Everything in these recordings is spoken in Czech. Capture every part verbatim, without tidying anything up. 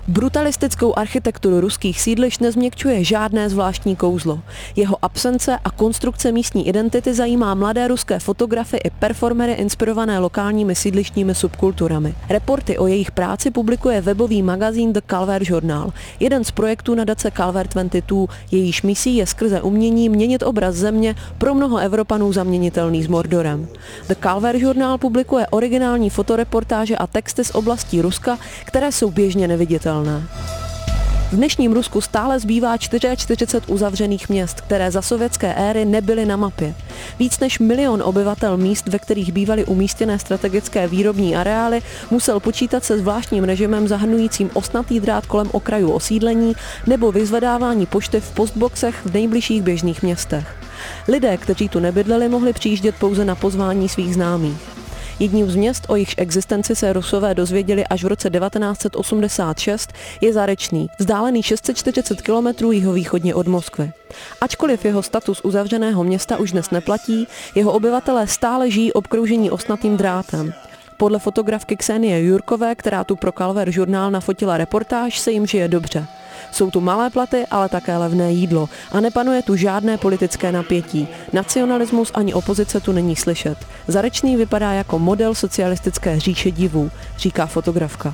Brutalistickou architekturu ruských sídlišť nezměkčuje žádné zvláštní kouzlo. Jeho absence a konstrukce místní identity zajímá mladé ruské fotografy i performery inspirované lokálními sídlištními subkulturami. Reporty o jejich práci publikuje webový magazín The Calvert Journal, jeden z projektů nadace Calvert dvacet dva, jejíž misí je skrze umění měnit obraz země pro mnoho Evropanů zaměnitelný s Mordorem. The Calvert Journal publikuje originální fotoreportáže a texty z oblastí Ruska, které jsou běžně neviditelné. V dnešním Rusku stále zbývá čtyřicet čtyři uzavřených měst, které za sovětské éry nebyly na mapě. Víc než milion obyvatel míst, ve kterých bývaly umístěné strategické výrobní areály, musel počítat se zvláštním režimem zahrnujícím ostnatý drát kolem okrajů osídlení nebo vyzvedávání pošty v postboxech v nejbližších běžných městech. Lidé, kteří tu nebydleli, mohli přijíždět pouze na pozvání svých známých. Jedním z měst, o jejichž existenci se Rusové dozvěděli až v roce devatenáct set osmdesát šest, je Zarečný, vzdálený šest set čtyřicet kilometrů jihovýchodně od Moskvy. Ačkoliv jeho status uzavřeného města už dnes neplatí, jeho obyvatelé stále žijí obkroužení ostnatým drátem. Podle fotografky Ksenie Jurkové, která tu pro Calvert Journal nafotila reportáž, se jim žije dobře. Jsou tu malé platy, ale také levné jídlo a nepanuje tu žádné politické napětí. Nacionalismus ani opozice tu není slyšet. Zarečný vypadá jako model socialistické říše divů, říká fotografka.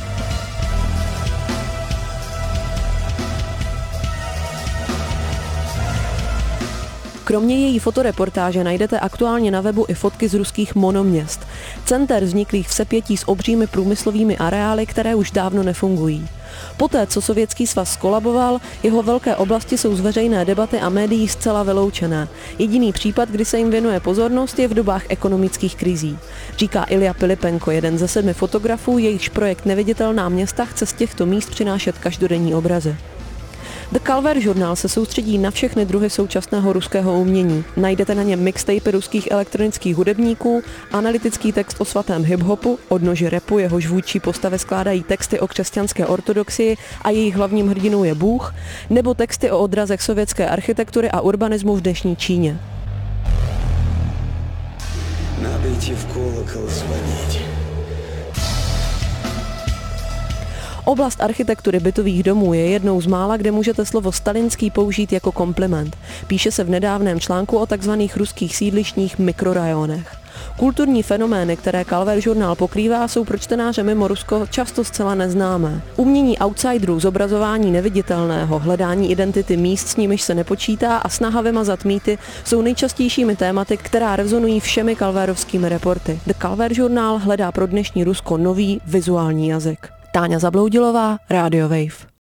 Kromě její fotoreportáže najdete aktuálně na webu i fotky z ruských monoměst, center vzniklých v sepětí s obřími průmyslovými areály, které už dávno nefungují. Poté, co Sovětský svaz skolaboval, jeho velké oblasti jsou z veřejné debaty a médií zcela vyloučené. Jediný případ, kdy se jim věnuje pozornost, je v dobách ekonomických krizí. Říká Ilja Pilipenko, jeden ze sedmi fotografů, jejichž projekt Neviditelná města chce z těchto míst přinášet každodenní obrazy. The Calvert Journal se soustředí na všechny druhy současného ruského umění. Najdete na něm mixtapy ruských elektronických hudebníků, analytický text o svatém hiphopu, odnoži rapu, jehož vůdčí postavy skládají texty o křesťanské ortodoxii a jejich hlavním hrdinou je Bůh, nebo texty o odrazech sovětské architektury a urbanismu v dnešní Číně. Nabijte v kolokol zvonit. Oblast architektury bytových domů je jednou z mála, kde můžete slovo stalinský použít jako kompliment. Píše se v nedávném článku o takzvaných ruských sídlištních mikrorajonech. Kulturní fenomény, které Calvert Journal pokrývá, jsou pro čtenáře mimo Rusko často zcela neznámé. Umění outsiderů, zobrazování neviditelného, hledání identity míst, s nimiž se nepočítá a snaha vymazat mýty jsou nejčastějšími tématy, která rezonují všemi calverovskými reporty. The Calvert Journal hledá pro dnešní Rusko nový vizuální jazyk. Táňa Zabloudilová, Radio Wave.